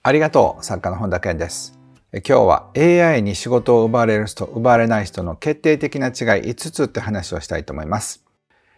ありがとう。作家の本田健です。今日は AI に仕事を奪われる人、奪われない人の決定的な違い5つって話をしたいと思います。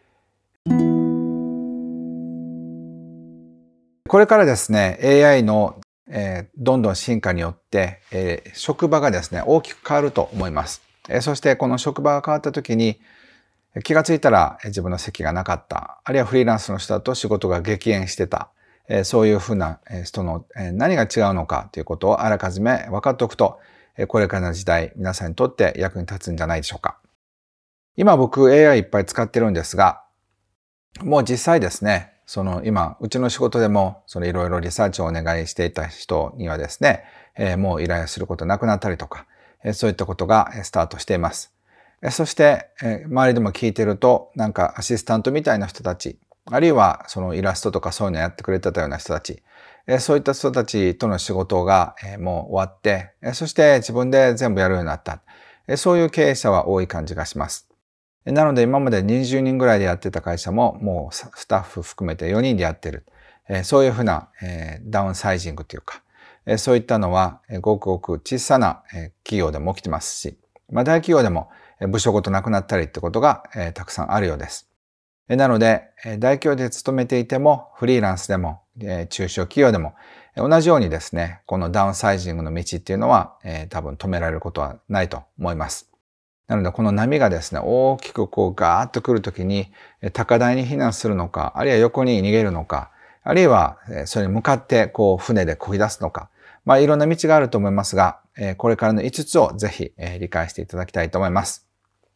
これからですね、AI の、どんどん進化によって、職場がですね、大きく変わると思います。そしてこの職場が変わった時に気がついたら自分の席がなかった、あるいはフリーランスの人だと仕事が激減してた、そういうふうな人の何が違うのかということをあらかじめ分かっておくと、これからの時代皆さんにとって役に立つんじゃないでしょうか。今僕 AI いっぱい使ってるんですが、もう実際ですね、今うちの仕事でもいろいろリサーチをお願いしていた人にはですね、もう依頼することなくなったりとか、そういったことがスタートしています。そして、周りでも聞いてると、なんかアシスタントみたいな人たち、あるいはそのイラストとかそういうのやってくれてたような人たち、そういった人たちとの仕事がもう終わって、そして自分で全部やるようになった。そういう経営者は多い感じがします。なので今まで20人ぐらいでやってた会社ももうスタッフ含めて4人でやってる。そういうふうなダウンサイジングというか、そういったのはごくごく小さな企業でも起きてますし、大企業でも部署ごとなくなったりってことがたくさんあるようです。なので大企業で勤めていてもフリーランスでも中小企業でも同じようにですね、このダウンサイジングの道っていうのは多分止められることはないと思います。なのでこの波がですね、大きくガーッと来るときに高台に避難するのか、あるいは横に逃げるのか、あるいはそれに向かって船で漕ぎ出すのか、いろんな道があると思いますが、これからの5つをぜひ理解していただきたいと思います。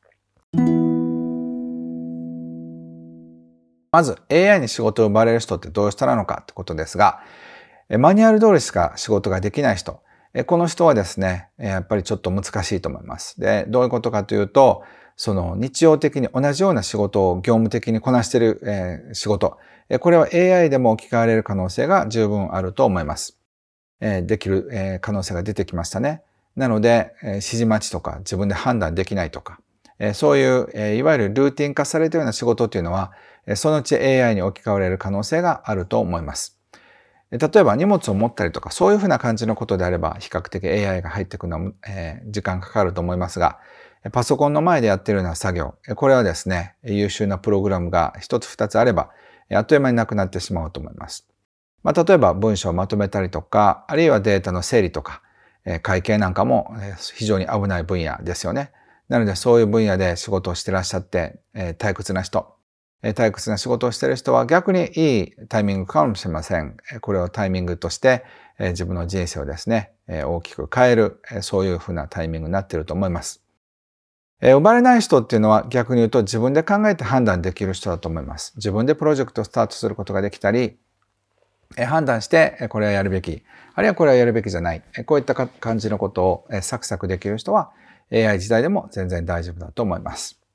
まず AI に仕事を奪われる人ってどういう人なのかってことですが、マニュアル通りしか仕事ができない人、この人はですね、やっぱりちょっと難しいと思います。で、どういうことかというと、日常的に同じような仕事を業務的にこなしている、仕事、これは AI でも置き換われる可能性が十分あると思います。できる、可能性が出てきましたね。なので、指示待ちとか自分で判断できないとか、そういう、いわゆるルーティン化されたような仕事というのは、そのうち AI に置き換われる可能性があると思います。例えば荷物を持ったりとかそういうふうな感じのことであれば比較的 AI が入ってくるのは、時間かかると思いますが、パソコンの前でやっているような作業、これはですね、優秀なプログラムが一つ二つあれば、あっという間になくなってしまうと思います。例えば文章をまとめたりとか、あるいはデータの整理とか、会計なんかも非常に危ない分野ですよね。なのでそういう分野で仕事をしてらっしゃって、退屈な人、退屈な仕事をしている人は逆にいいタイミングかもしれません。これをタイミングとして自分の人生をですね、大きく変える、そういうふうなタイミングになっていると思います。奪われない人っていうのは逆に言うと自分で考えて判断できる人だと思います。自分でプロジェクトをスタートすることができたり、判断してこれはやるべき、あるいはこれはやるべきじゃない、こういった感じのことをサクサクできる人は AI 時代でも全然大丈夫だと思います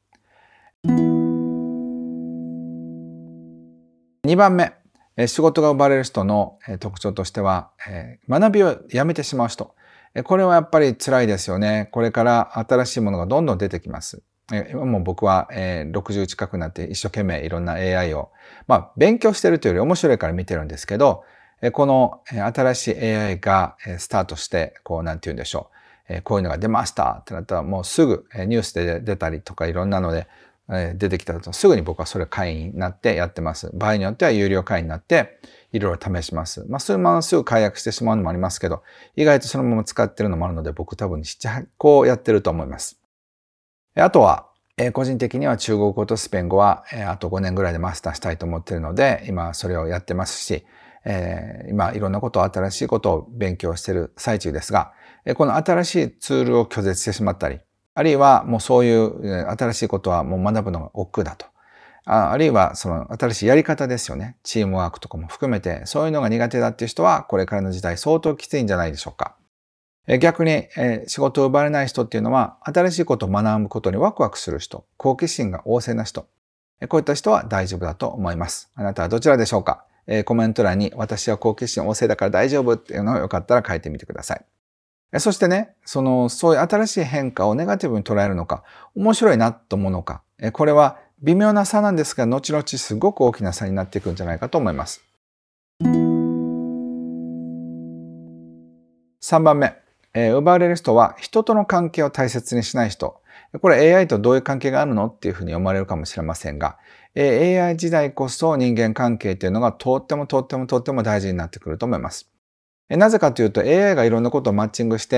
。2番目、仕事が奪われる人の特徴としては、学びをやめてしまう人。これはやっぱり辛いですよね。これから新しいものがどんどん出てきます。今も僕は60近くなって一生懸命いろんな AI を、勉強してるというより面白いから見てるんですけど、この新しい AI がスタートして、なんて言うんでしょう。こういうのが出ましたってなったらもうすぐニュースで出たりとかいろんなので、出てきたとすぐに僕はそれ会員になってやってます。場合によっては有料会員になっていろいろ試します。そのまますぐ解約してしまうのもありますけど、意外とそのまま使ってるのもあるので僕多分7、8個やってると思います。あとは、個人的には中国語とスペイン語はあと5年ぐらいでマスターしたいと思っているので、今それをやってますし、今いろんなことを新しいことを勉強している最中ですが、この新しいツールを拒絶してしまったり、あるいはもうそういう新しいことはもう学ぶのが億劫だと。あるいはその新しいやり方ですよね。チームワークとかも含めてそういうのが苦手だっていう人はこれからの時代相当きついんじゃないでしょうか。逆に仕事を奪われない人っていうのは新しいことを学ぶことにワクワクする人、好奇心が旺盛な人。こういった人は大丈夫だと思います。あなたはどちらでしょうか。コメント欄に私は好奇心旺盛だから大丈夫っていうのをよかったら書いてみてください。そしてね、そういう新しい変化をネガティブに捉えるのか、面白いなと思うのか、これは微妙な差なんですが、後々すごく大きな差になっていくんじゃないかと思います。 3番目、奪われる人は人との関係を大切にしない人。これ AI とどういう関係があるのっていうふうに思われるかもしれませんが、AI 時代こそ人間関係というのがとっても大事になってくると思います。なぜかというと AI がいろんなことをマッチングして、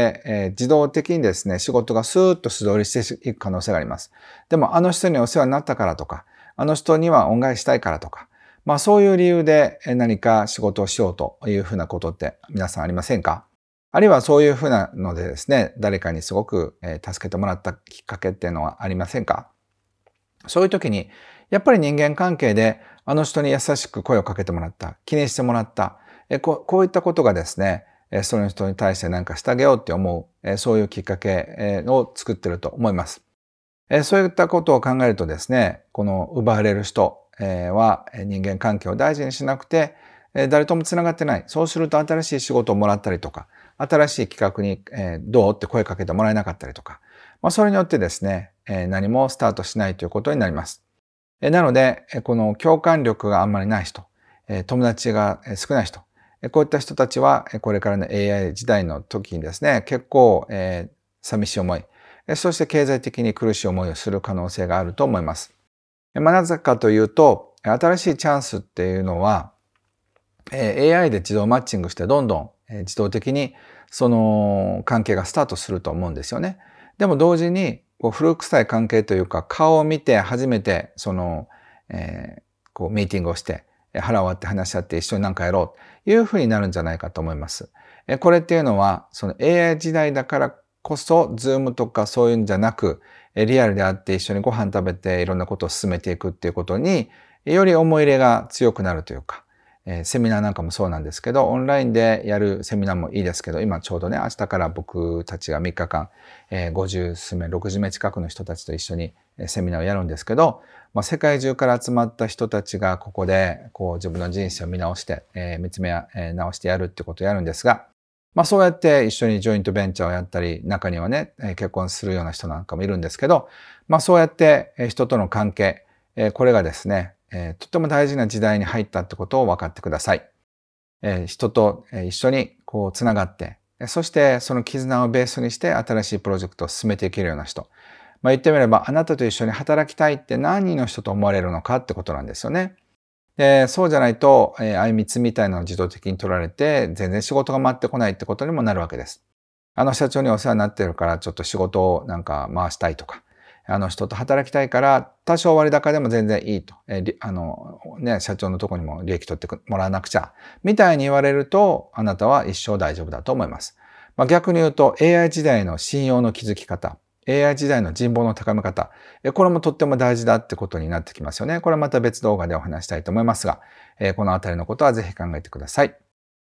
自動的にですね、仕事がスーッと素通りしていく可能性があります。でもあの人にお世話になったからとか、あの人には恩返ししたいからとか、そういう理由で何か仕事をしようというふうなことって皆さんありませんか？あるいはそういうふうなのでですね、誰かにすごく助けてもらったきっかけっていうのはありませんか？そういう時に、やっぱり人間関係であの人に優しく声をかけてもらった、気にしてもらった、こういったことがですね、その人に対して何かしてあげようって思う、そういうきっかけを作ってると思います。そういったことを考えるとですね、この奪われる人は人間関係を大事にしなくて、誰ともつながってない。そうすると新しい仕事をもらったりとか、新しい企画にどうって声かけてもらえなかったりとか、それによってですね、何もスタートしないということになります。なので、この共感力があんまりない人、友達が少ない人、こういった人たちはこれからの AI 時代の時にですね、結構寂しい思い、そして経済的に苦しい思いをする可能性があると思います。なぜかというと、新しいチャンスっていうのは、AI で自動マッチングしてどんどん自動的にその関係がスタートすると思うんですよね。でも同時に古臭い関係というか、顔を見て初めてその、ミーティングをして腹を割って話し合って一緒に何かやろうというふうになるんじゃないかと思います。これっていうのはその AI 時代だからこそ Zoom とかそういうんじゃなく、リアルで会って一緒にご飯食べていろんなことを進めていくっていうことにより思い入れが強くなるというか、セミナーなんかもそうなんですけど、オンラインでやるセミナーもいいですけど、今ちょうどね、明日から僕たちが3日間、50数名、60名近くの人たちと一緒にセミナーをやるんですけど、世界中から集まった人たちがここで自分の人生を見直して、見つめ直してやるってことをやるんですが、そうやって一緒にジョイントベンチャーをやったり、中にはね、結婚するような人なんかもいるんですけど、そうやって人との関係、これがですね、とっても大事な時代に入ったってことを分かってください。人と一緒につながって、そしてその絆をベースにして新しいプロジェクトを進めていけるような人。言ってみれば、あなたと一緒に働きたいって何人の人と思われるのかってことなんですよね。で、そうじゃないと、あいみつみたいなのを自動的に取られて、全然仕事が回ってこないってことにもなるわけです。あの社長にお世話になってるからちょっと仕事をなんか回したいとか、あの人と働きたいから多少割高でも全然いいと、社長のとこにも利益取ってもらわなくちゃみたいに言われると、あなたは一生大丈夫だと思います。逆に言うと AI 時代の信用の築き方、AI 時代の人望の高め方、これもとっても大事だってことになってきますよね。これはまた別動画でお話したいと思いますが、このあたりのことはぜひ考えてください。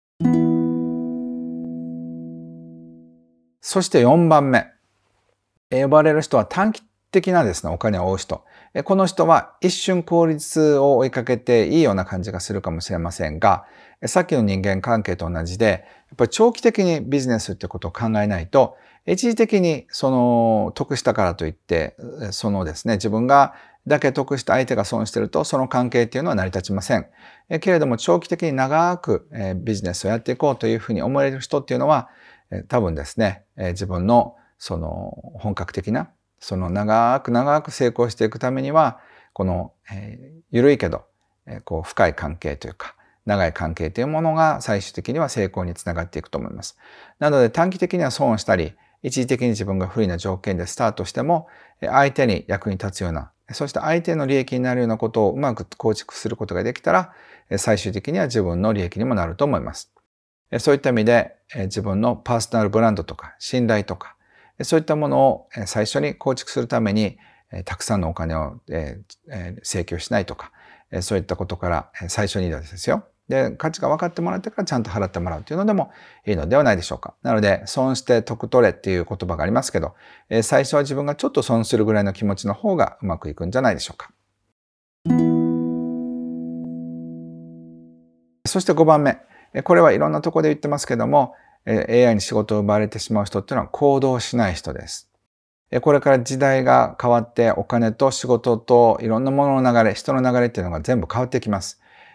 そして4番目。呼ばれる人は短期的なですね、お金を追う人。この人は一瞬効率を追いかけていいような感じがするかもしれませんが、さっきの人間関係と同じで、やっぱり長期的にビジネスってことを考えないと、一時的にその得したからといって、そのですね、自分がだけ得した相手が損してると、その関係っていうのは成り立ちません。けれども長期的に長くビジネスをやっていこうというふうに思える人っていうのは、多分ですね、自分のその本格的な、その長く成功していくためには、この、緩いけど、深い関係というか、長い関係というものが最終的には成功につながっていくと思います。なので短期的には損をしたり、一時的に自分が不利な条件でスタートしても、相手に役に立つような、そして相手の利益になるようなことをうまく構築することができたら、最終的には自分の利益にもなると思います。そういった意味で、自分のパーソナルブランドとか信頼とか、そういったものを最初に構築するために、たくさんのお金を請求しないとか、そういったことから最初にですよ。で、価値が分かってもらってからちゃんと払ってもらうというのでもいいのではないでしょうか。なので、損して得取れっていう言葉がありますけど、最初は自分がちょっと損するぐらいの気持ちの方がうまくいくんじゃないでしょうか。そして5番目。これはいろんなところで言ってますけども、AI に仕事を奪われてしまう人っていうのは行動しない人です。これから時代が変わってお金と仕事といろんなものの流れ、人の流れっていうのが全部変わってきます。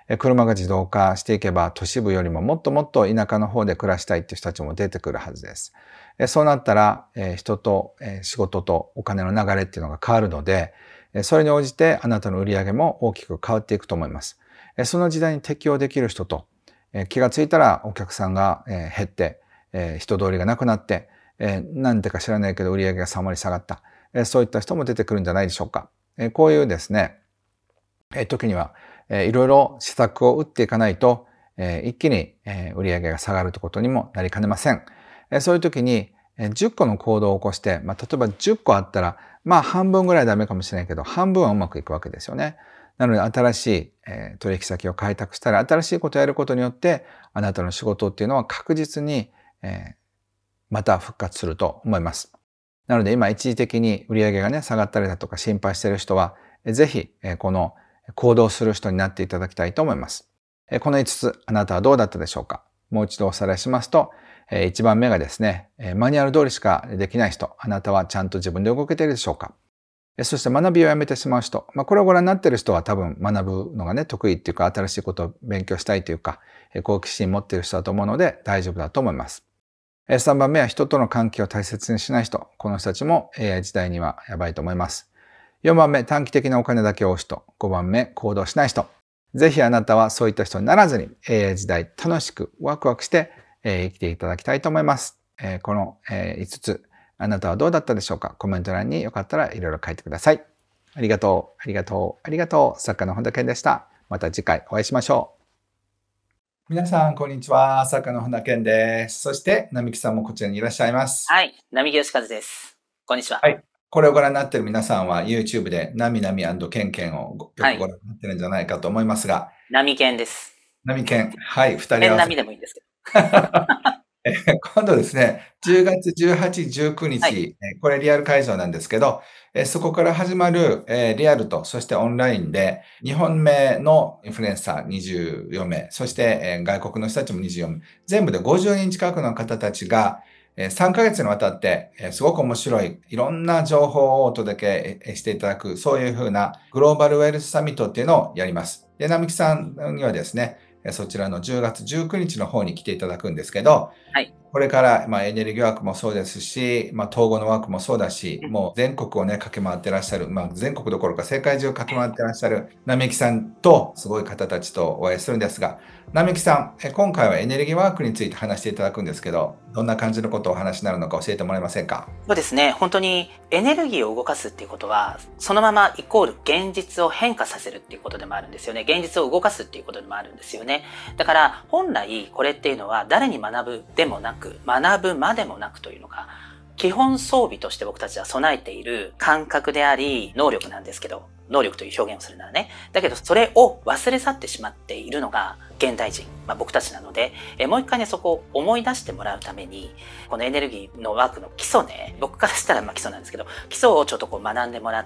車が自動化していけば都市部よりももっともっと田舎の方で暮らしたいっていう人たちも出てくるはずです。そうなったら人と仕事とお金の流れっていうのが変わるので、それに応じてあなたの売り上げも大きく変わっていくと思います。その時代に適応できる人と、気がついたらお客さんが減って、人通りがなくなって、なんでか知らないけど売り上げが3割下がった。そういった人も出てくるんじゃないでしょうか。こういうですね、時にはいろいろ施策を打っていかないと、一気に売り上げが下がるということにもなりかねません。そういう時に10個の行動を起こして、例えば10個あったら、半分ぐらいダメかもしれないけど、半分はうまくいくわけですよね。なので新しい取引先を開拓したり、新しいことをやることによって、あなたの仕事っていうのは確実にまた復活すると思います。なので今一時的に売り上げがね、下がったりだとか心配している人は、ぜひこの行動する人になっていただきたいと思います。この5つ、あなたはどうだったでしょうか。もう一度おさらいしますと、1番目がですね、マニュアル通りしかできない人、あなたはちゃんと自分で動けているでしょうか。そして学びをやめてしまう人、これをご覧になっている人は多分学ぶのがね、得意っていうか、新しいことを勉強したいというか、好奇心持っている人だと思うので大丈夫だと思います。3番目は人との関係を大切にしない人。この人たちも AI 時代にはやばいと思います。4番目、短期的なお金だけを追う人。5番目、行動しない人。ぜひあなたはそういった人にならずに AI 時代楽しくワクワクして生きていただきたいと思います。この5つ、あなたはどうだったでしょうか。コメント欄によかったらいろいろ書いてください。ありがとう、ありがとう、ありがとう。作家の本田健でした。また次回お会いしましょう。皆さん、こんにちは。作家の本田健です。そして、並木さんもこちらにいらっしゃいます。 はい、並木義和です。こんにちは。 はい。これをご覧になっている皆さんは YouTube でなみなみ&ケンケンをよくご覧になってるんじゃないかと思いますが。 並健です。 並健。はい、2人合わせて。 並でもいいんですけど。 今度ですね、10月18、19日、これリアル会場なんですけど、そこから始まるリアルと、そしてオンラインで、日本名のインフルエンサー24名、そして外国の人たちも24名、全部で50人近くの方たちが、3ヶ月にわたって、すごく面白い、いろんな情報をお届けしていただく、そういうふうなグローバルウェルスサミットっていうのをやります。で、並木さんにはですね、そちらの10月19日の方に来ていただくんですけど、これから、エネルギーワークもそうですし、統合のワークもそうだし、もう全国をね、駆け回ってらっしゃる、全国どころか世界中を駆け回ってらっしゃる並木さんと、すごい方たちとお会いするんですが、並木さん、今回はエネルギーワークについて話していただくんですけど、どんな感じのことをお話になるのか教えてもらえませんか？ そうですね、本当にエネルギーを動かすっていうことは、そのままイコール現実を変化させるっていうことでもあるんですよね。現実を動かすっていうことでもあるんですよね。だから本来これっていうのは誰に学ぶでもなく、学ぶまでもなくというのが、基本装備として僕たちは備えている感覚であり、能力なんですけど、能力という表現をするならね。だけどそれを忘れ去ってしまっているのが現代人、僕たちなので、もう一回ね、そこを思い出してもらうために、このエネルギーのワークの基礎ね、僕からしたら基礎なんですけど、基礎をちょっと学んでもらって、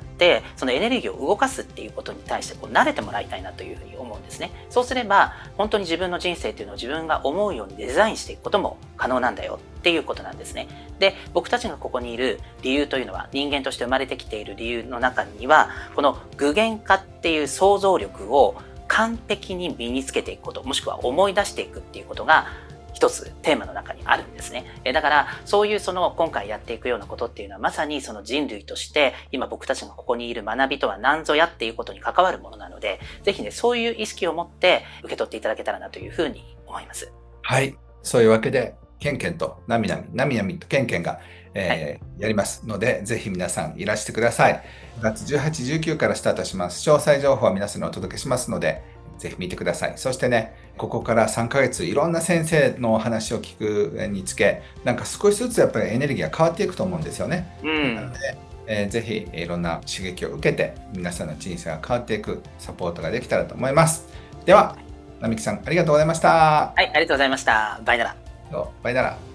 そのエネルギーを動かすっていうことに対して慣れてもらいたいなというふうに思うんですね。そうすれば、本当に自分の人生っていうのを自分が思うようにデザインしていくことも可能なんだよっていうことなんですね。で、僕たちがここにいる理由というのは、人間として生まれてきている理由の中には、この具現化っていう想像力を完璧に身につけていくこと、もしくは思い出していくっていうことが一つテーマの中にあるんですね。だからそういう今回やっていくようなことっていうのは、まさにその人類として今僕たちがここにいる学びとは何ぞやっていうことに関わるものなので、ぜひね、そういう意識を持って受け取っていただけたらなというふうに思います。 はい、そういうわけでケンケンとなみなみとケンケンがやりますので、ぜひ皆さんいらしてください。9月18、19からスタートします。詳細情報は皆さんにお届けしますので、ぜひ見てください。そしてね、ここから3ヶ月、いろんな先生の話を聞くにつけ、なんか少しずつやっぱりエネルギーが変わっていくと思うんですよね。なので、ぜひいろんな刺激を受けて、皆さんの人生が変わっていくサポートができたらと思います。では、並木さん、ありがとうございました。 はい、ありがとうございました。バイなら。 バイなら。